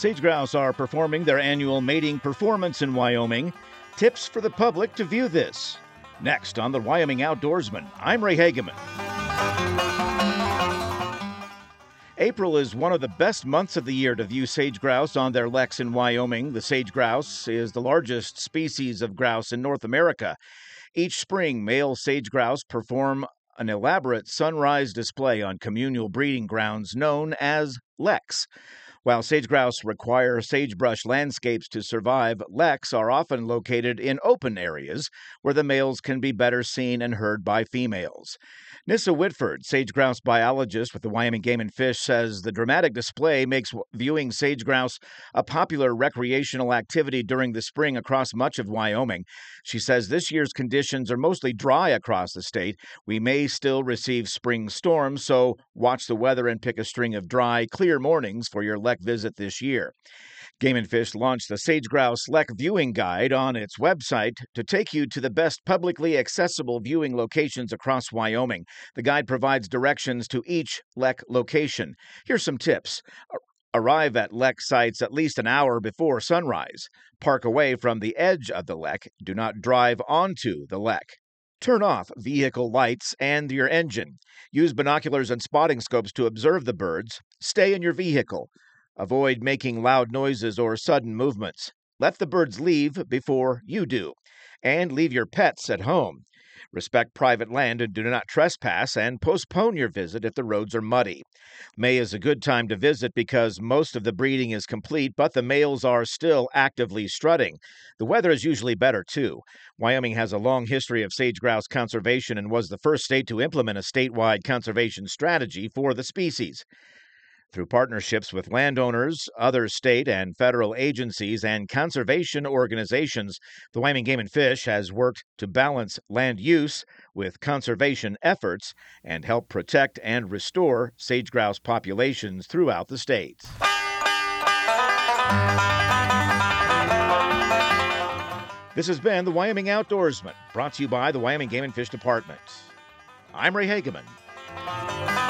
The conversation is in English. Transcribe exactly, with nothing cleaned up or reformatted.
Sage grouse are performing their annual mating performance in Wyoming. Tips for the public to view this. Next on the Wyoming Outdoorsman, I'm Ray Hageman. April is one of the best months of the year to view sage grouse on their leks in Wyoming. The sage grouse is the largest species of grouse in North America. Each spring, male sage grouse perform an elaborate sunrise display on communal breeding grounds known as leks. While sage grouse require sagebrush landscapes to survive, leks are often located in open areas where the males can be better seen and heard by females. Nissa Whitford, sage grouse biologist with the Wyoming Game and Fish, says the dramatic display makes viewing sage grouse a popular recreational activity during the spring across much of Wyoming. She says this year's conditions are mostly dry across the state. We may still receive spring storms, so watch the weather and pick a string of dry, clear mornings for your lek visit this year. Game and Fish launched the Sage Grouse Lek Viewing Guide on its website to take you to the best publicly accessible viewing locations across Wyoming. The guide provides directions to each lek location. Here's some tips. Arrive at lek sites at least an hour before sunrise. Park away from the edge of the lek. Do not drive onto the lek. Turn off vehicle lights and your engine. Use binoculars and spotting scopes to observe the birds. Stay in your vehicle. Avoid making loud noises or sudden movements. Let the birds leave before you do. And leave your pets at home. Respect private land and do not trespass, and postpone your visit if the roads are muddy. May is a good time to visit because most of the breeding is complete, but the males are still actively strutting. The weather is usually better, too. Wyoming has a long history of sage grouse conservation and was the first state to implement a statewide conservation strategy for the species. Through partnerships with landowners, other state and federal agencies, and conservation organizations, the Wyoming Game and Fish has worked to balance land use with conservation efforts and help protect and restore sage grouse populations throughout the state. This has been the Wyoming Outdoorsman, brought to you by the Wyoming Game and Fish Department. I'm Ray Hageman.